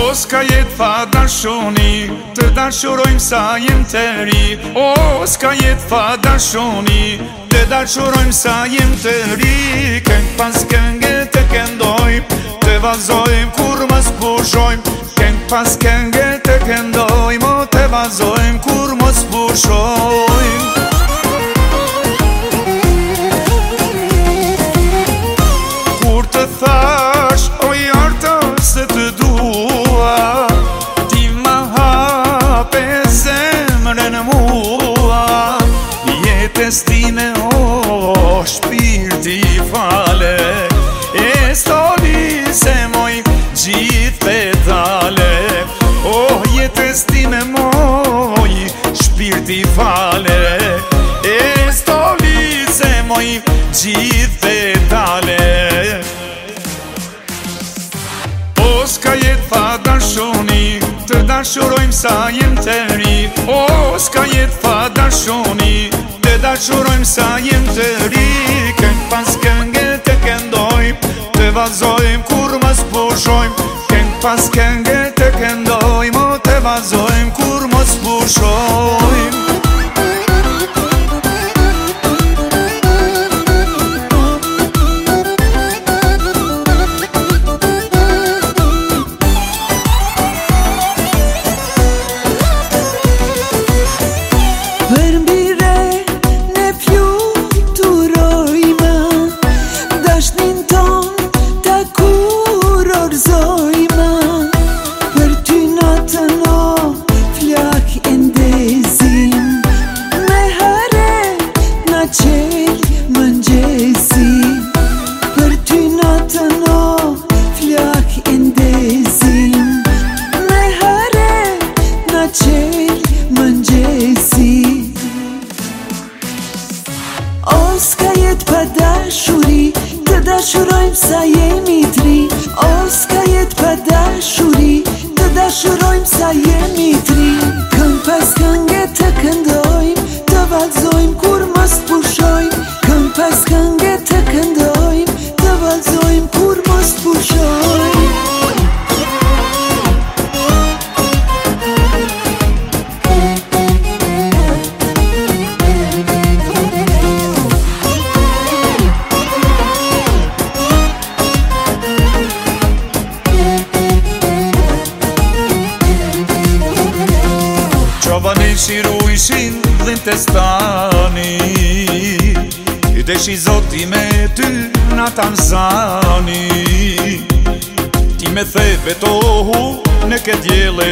O s'ka jet pa dashuni, të dashurojmë sa jem të ri. O s'ka jet pa dashuni, të dashurojmë sa jem të ri. Këngë pas këngë të këndojmë, të vazojmë kur mos pushojmë. Këngë pas këngë të këndojmë, të vazojmë kur mos pushojmë. Kur të thash, o jartë se të dua, ti ma hape zemrën mua. Jetës time o shpirti fale, e stoli se moj gjithë petale. O jetës time moj shpirti fale, e stoli se moj gjithë petale. O s'ka jet pa dashuni, të dashurojmë sa jem të ri. O s'ka jet pa dashuni, të dashurojmë sa jem të ri. Këngë pas këngë të këndojmë, të vazojmë kur mos pushojmë. Këngë pas këngë të këndojmë, të vazojmë kur mos pushojmë. O s'ka jet pa dashuri, të dashurojmë sa jemi tri. O s'ka jet pa dashuri, të dashurojmë sa jemi tri. Këngë pas këngë të këndojmë, të vazojmë kur mos pushojmë. Këngë pas këngë të këndojmë, të vazojmë kur mos pushojmë. Qovane shiru ishin dhin të stani, I deshi zoti me ty na Tanzani. Ti me the betohu në këtë djele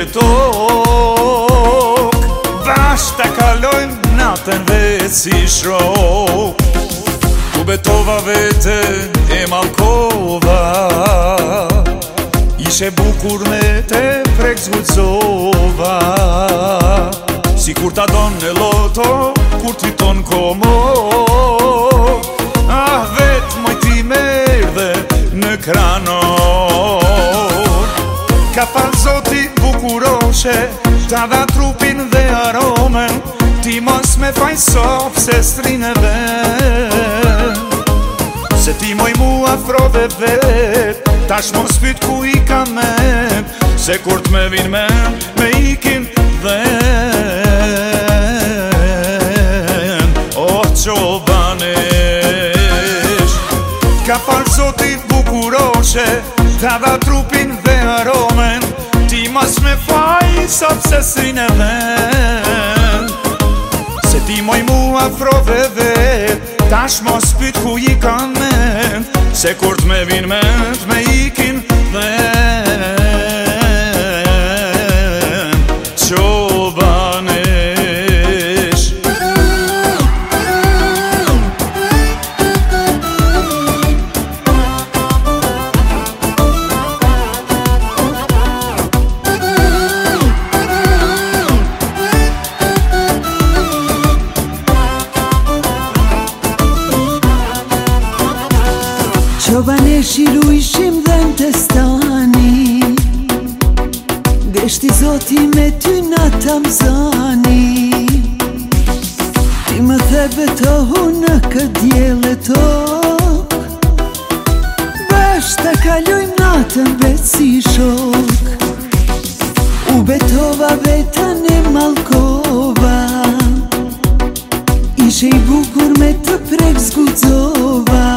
tok, Bashkë ta kalojmë natën vetë si shrok. Tu betova vete e malkova, Ishe bukur me te prek zgudzova. Si kur ta don në loto, kur ti ton komo. Ah, vet moj ti merdhe në kranor. Ka fal zoti bukuroshe, ta dha trupin dhe aromen. Ti mos me fajso pse strinë ven. Se ti moj mu afrove vet, tash mos pyt ku I ka men. Se kur t'me vin men, me ikin dhen. Oh, qobanesh, ka fal zoti bukuroshe, ta dha trupin dhe aromen. Ti mos me fajso pse strinë ven. Se ti moj mu afrove vet, tash mos pyt ku I ka men. Se kur t'me vin men, t'me ikin dhen. Qobanesh. Qobanesh I rujshim dhe në të stani, Deshti zoti me ty na Tamzani. Ti më the betohu në këtë djele tok, Bashkë ta kalojmë natën vetë si shok. Betova betane malkova Ishe i bukur me të prek zgudzova